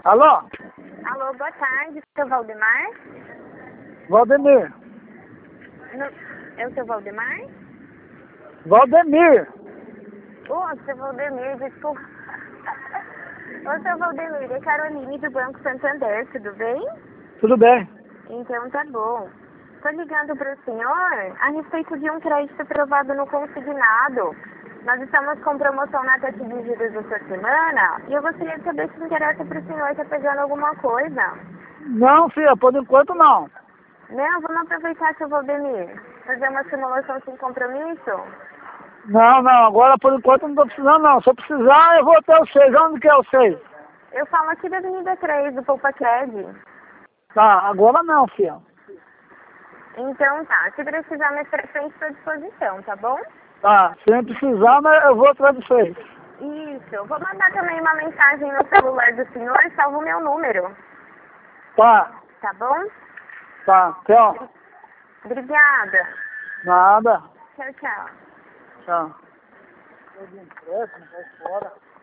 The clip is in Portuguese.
Alô? Alô, boa tarde, seu Valdemar? Valdemir. É o seu Valdemar? Valdemir. Ô, seu Valdemir, desculpa. Ô, seu Valdemir, é Caroline do Banco Santander, tudo bem? Tudo bem? Então tá bom. Tô ligando para o senhor a respeito de um crédito aprovado no consignado. Nós estamos com promoção na taxa de juros essa semana e eu gostaria de saber se interessa para o senhor estar pegando alguma coisa. Não, filha, por enquanto não. Não, vamos aproveitar, seu Valdemir. Fazer uma simulação sem compromisso? Não, agora por enquanto não tô precisando não. Se eu precisar, eu vou até o 6. Onde que é o 6? Eu falo aqui da Avenida 3, do Poupa Cred. Tá, agora não, filha. Então tá, se precisar mais pra frente, estou à disposição, tá bom? Tá, se eu precisar, mas eu vou atrás do 6. Isso, eu vou mandar também uma mensagem no celular do senhor e salvo o meu número, Tá, tá bom? tá, tchau. Obrigada. Nada. Tchau, tchau. Tchau. Tô de empréstimo, vai fora.